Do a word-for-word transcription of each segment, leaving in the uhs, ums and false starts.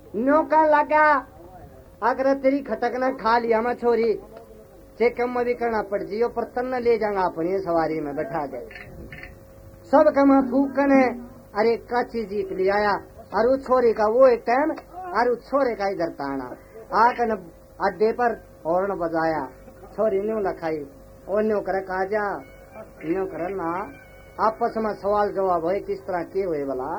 न्यो का लगा अगर तेरी खटक न खा लिया मैं छोरी चेकम में भी करना पड़ जियो पर तन ले जाऊंगा अपनी सवारी में बैठा दे सब कम फूकन है। अरे काची जीप ले आया और उस छोरी का वो एक टाइम और उस छोरे का इधर ताना आकर अड्डे पर हॉर्न बजाया छोरी न्यू लखाई और न्यू करे काजा न्यू करे ना आपस में सवाल जवाब है किस तरह के हुए भला।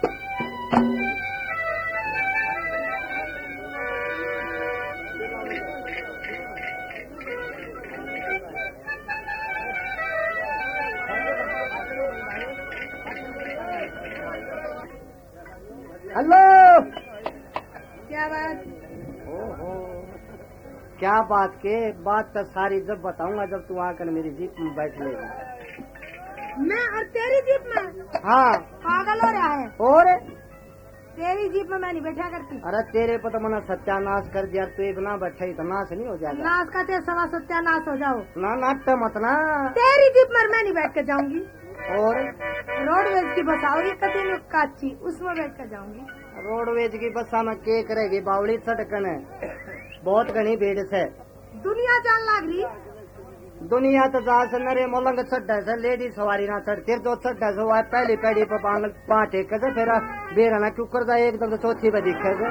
हेलो क्या बात? ओहो क्या बात के बात तो सारी जब बताऊंगा जब तू आकर मेरी जीप में बैठ लेगी। मैं और तेरी जीप में? हाँ पागल हो रहा है। और तेरी जीप में मैं नहीं बैठा करती। अरे तेरे पर तो मैंने सत्यानाश कर दिया तू एक ना बैठे तो नाश नहीं हो जाएगा। नाश का तेरे सवा सत्यानाश हो जाओ ना नाट मत ना। तेरी जीप में मैं नहीं बैठ कर जाऊंगी। और रोडवेज की बस आओगी कभी में काची उसमें बैठ कर जाऊंगी। रोडवेज की बसा में के करेगी बावड़ी सटकन है बहुत घनी भीड़ से दुनिया जान लाग रही। दुनिया तो जा से नरे मोलंग चढ़ से लेडी सवारी ना चढ़ तेरे जो चढ़ से वो पहली पहली पर पाँच एक से फिर बेरा ना क्यों कर जाए एकदम तो चौथी पे दिखे से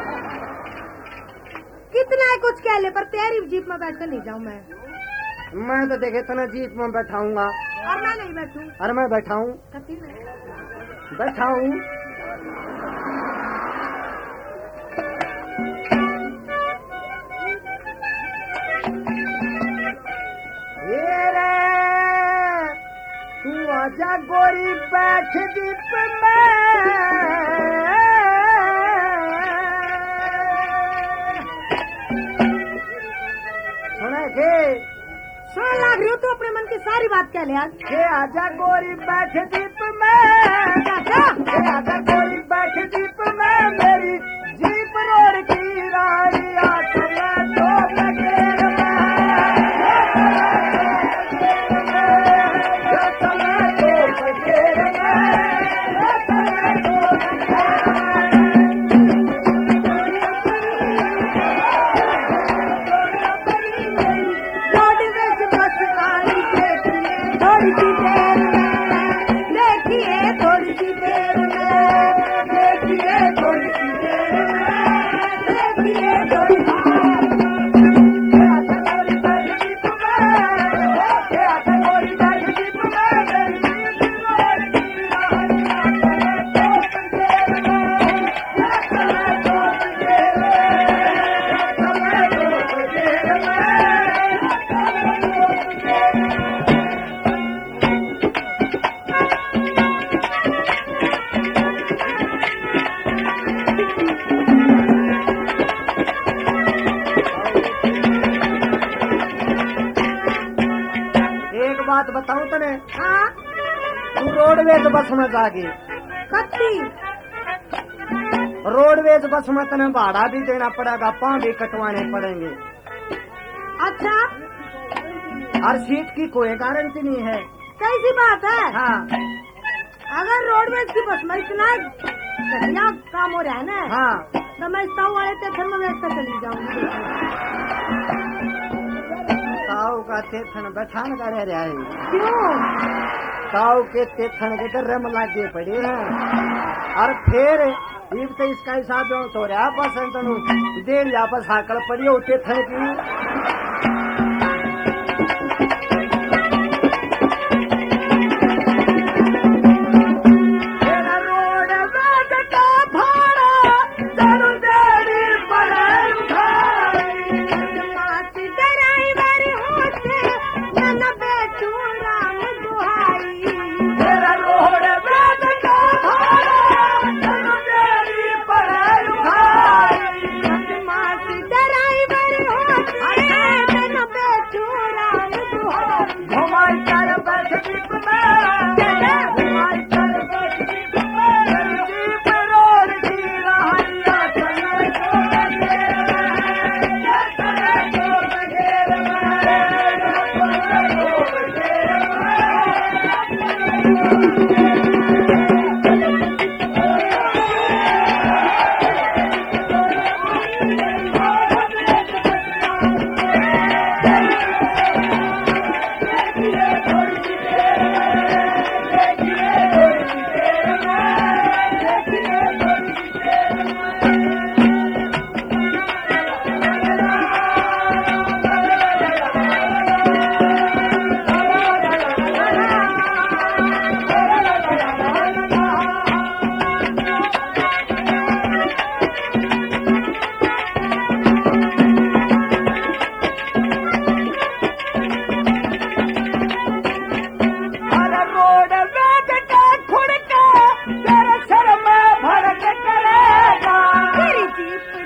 कितना है कुछ कह ले पर तेरी जीप में बैठ कर नहीं जाऊँ मैं। मैं तो देखे तना जीप में बैठाऊंगा और मैं नहीं बैठूं। अरे मैं बैठाऊं बैठाऊं ये रे तू आजा गोरी बैठ जीप में सुना के सुन लाग रही हो तो अपने मन की सारी बात कह ले आज। के आजा गोरी बैठ जीप में चाचा के आजा गोरी बैठ जीप में मेरी जीप रोड की रानिया चला तो लगे बात बताऊं तने। हाँ तू रोडवेज बस में जागी कत्ती रोडवेज बस में तने भाड़ा भी देना पड़ेगा पाँव भी कटवाने पड़ेंगे। अच्छा हर सीट की कोई गारंटी नहीं है। कैसी बात है? हाँ अगर रोडवेज की बस में इतना घटिया काम हो रहा है ना हाँ तो मैं ताऊ वाले टेथन में बैठ कर चली जाऊंगी। ताऊ का टेथन बैठान का रह रहा है। क्यों? ताऊ के टेथन के तो रम लागे पड़े हैं और फिर इब तो इसका हिसाब जो तो रहा पसंद डेढ़ यहाँ पर साकड़ पड़ी हो टेथन की